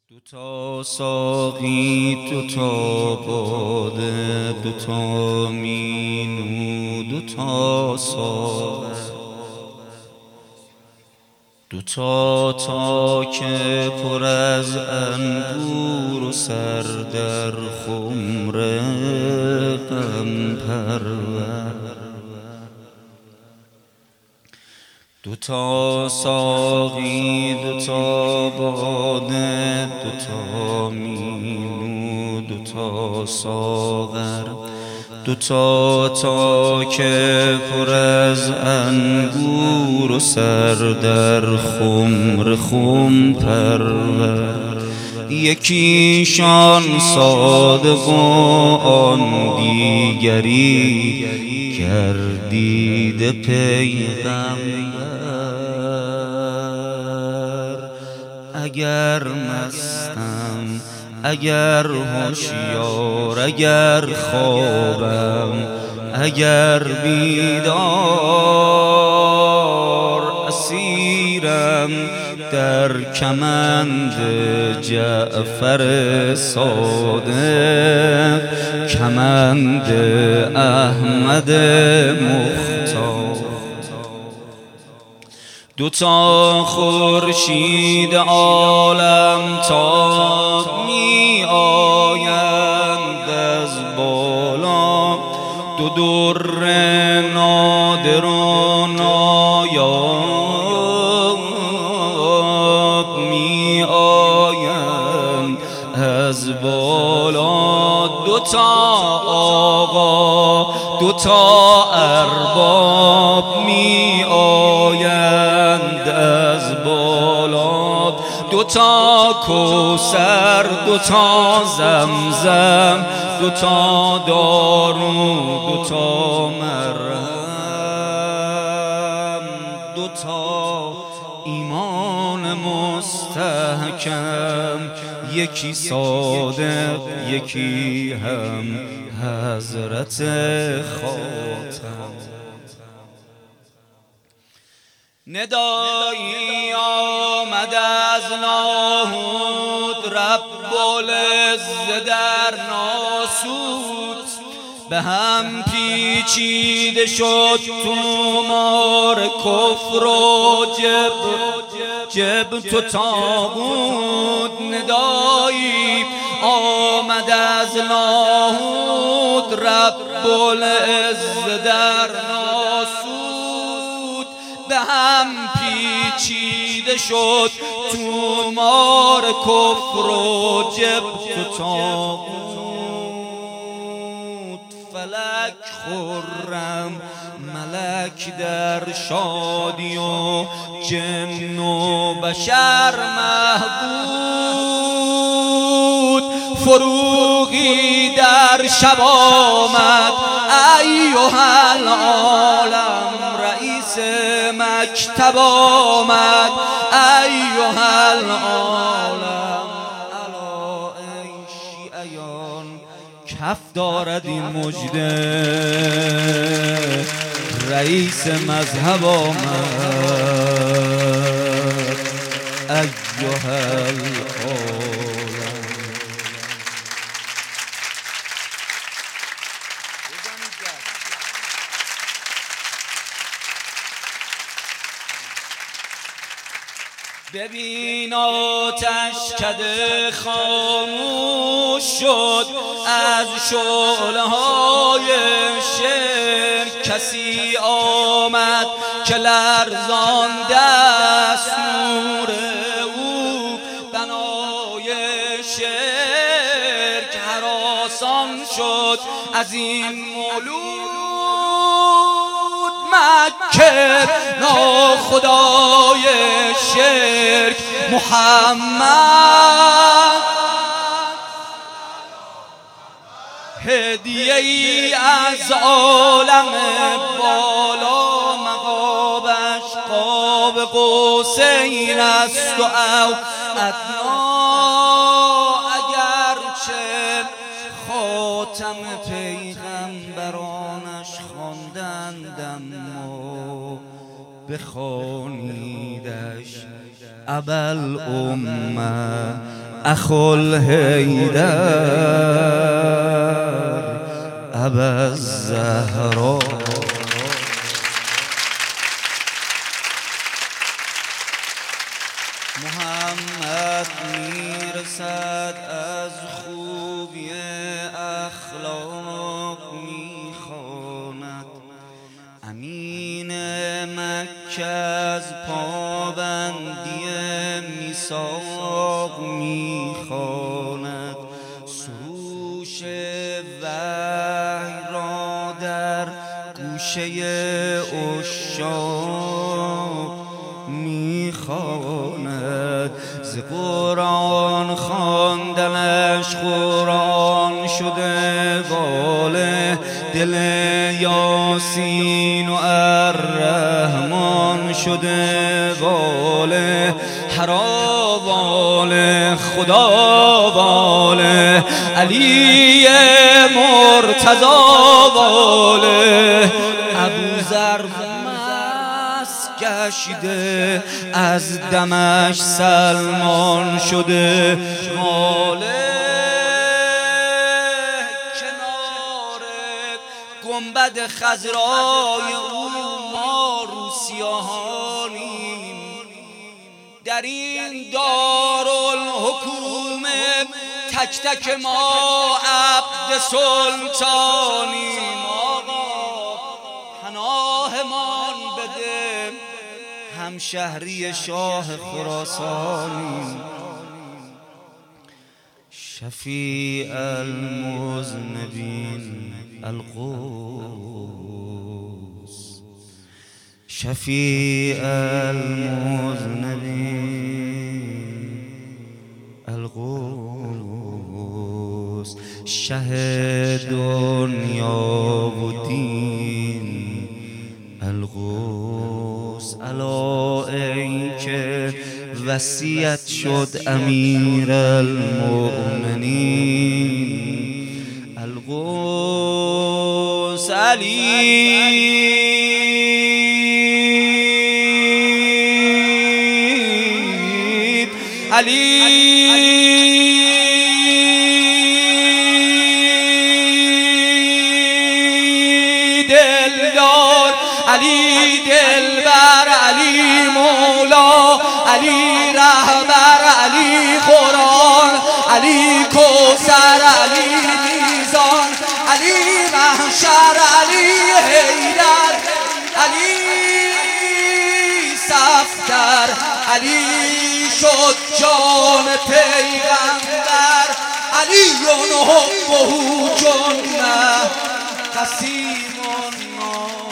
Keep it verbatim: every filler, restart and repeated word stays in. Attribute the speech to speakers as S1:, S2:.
S1: دوتا ساقی دوتا باده دوتا مینو دوتا ساغر دوتا تا که پر از انگور و سر در خمر غم پرور دوتا ساقی دوتا باده دوتا مینو دوتا ساغر دوتا تا که پر از انگور و سر در خمر خم پرور یکیشان صادق و آن دیگری گردیده پیغمبر اگر مستم اگر هوشیار اگر خوابم اگر بیدار اسیرم در کمند جعفر صادق کمند احمد مختار دوتا خورشید عالم تاب می آیند از بالا دو در نادر و نایاب می آیند از بالا دوتا آقا دوتا ارباب می آیند از بالا دوتا کوثر دوتا زمزم دوتا دارو دوتا مرهم دوتا ایمان مستحکم یکی صادق یکی هم حضرت خاتم ندایی آمد از لاهوت رب العزت در ناسوت به هم پیچیده شد تومار کفر و جبر جبت و طاغوت ندایی آمد از لاهوت رب العزت در ناسوت به هم پیچیده شد تومار کفر و جبت و طاغوت فلک خرم ملک در شادی و جن و بشر محبود فروغی در شب آمد ایها العالم رئیس مکتب آمد ایها العالم الا ای شیعیان کف دارد این مجده رئیس مذهب آمد ایها العالم ببین آتش کده خاموش شد از شعله های شرک کسی آمد که لرزانده است نور او بنای شرک هراسان شد از این مولود مکر ناخدای شرک محمد هدیه ای از عالم بالا مقابش قاب قوسین است و او ادنا اگرچه خاتم پیغمبرانش خواندندم و بخوانیدش ابل امه اخو الحیدر ابا الزهرا. محمد میرسد از خوبی اخلاق میخواند، امین مکه از پابندی میثاق میخواند، سروش وحی را در گوشه عشاق میخواند، ز قرآن خواندنش قرآن شده باله، دل یاسین و الرحمن شده باله، هرا باله خدا باله، علی مرتضی باله. ابوذر گشته از دمش سلمان شده، ماله کنار گنبد خضرای او ما روسیاهانیم، در این دارالحکومه تک تک ما عبد سلطانیم. آقا پناهمان بده، همشهری شاه خراسانیم. شفیع المذنبین القدس، شفیع المذنبین القدس، شه دنیا و دین القدس. الا ای که وصیت شد امیر المؤمنین القدس، علی علی دلدار، علی دلبر، علی مولا، علی رهبر، علی قرآن، علی کوثر، علی میزان، علی محشر، علی حیدر، علی صفدر، علی شد جان پیغمبر، علی حبه جنه قسیم